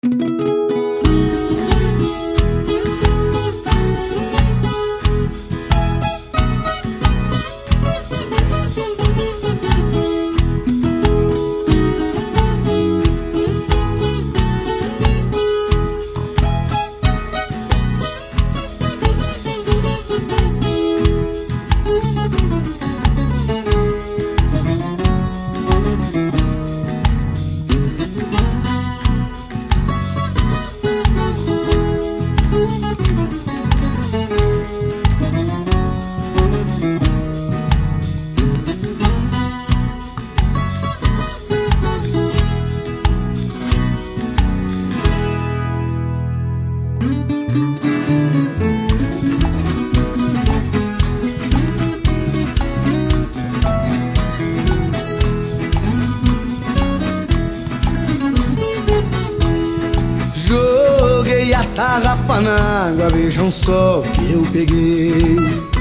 Joguei a tarrafa na água, vejam só o que eu peguei.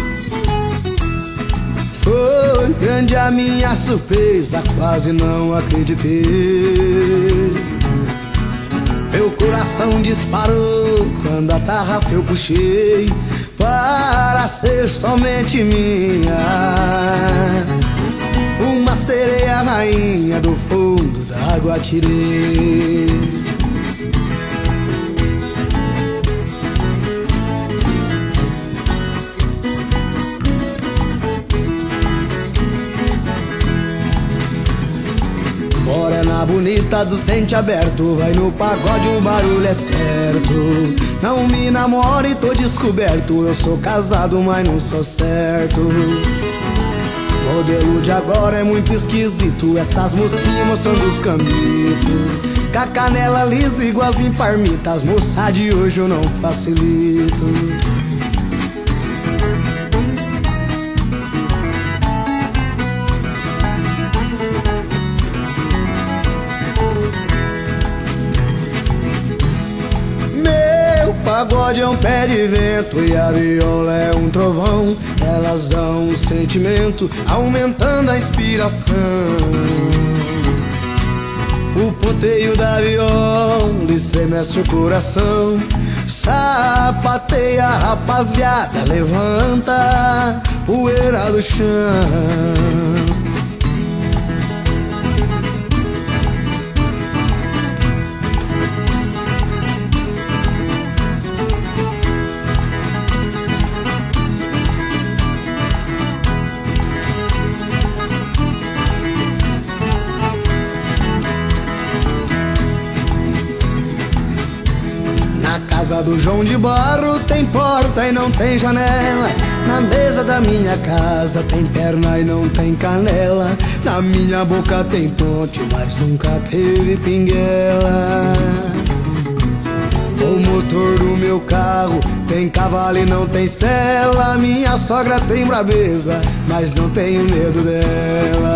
Foi grande a minha surpresa, quase não acreditei. Meu coração disparou quando a tarrafa eu puxei para ser somente minha. Uma sereia rainha do fundo da água tirei. Morena bonita dos dentes abertos, vai no pagode, o barulho é certo. Não me namore, tô descoberto, eu sou casado, mas não sou certo. Modelo de agora é muito esquisito, essas mocinhas mostrando os cambitos. Com a canela lisa igualzinho parmita, as moças de hoje eu não facilito. O pagode é um pé de vento e a viola é um trovão. Elas dão um sentimento, aumentando a inspiração. O ponteio da viola estremece o coração. Sapateia, rapaziada, levanta poeira do chão. Na casa do João de Barro tem porta e não tem janela. Na mesa da minha casa tem perna e não tem canela. Na minha boca tem ponte, mas nunca teve pinguela. O motor do meu carro tem cavalo e não tem sela. Minha sogra tem brabeza, mas não tenho medo dela.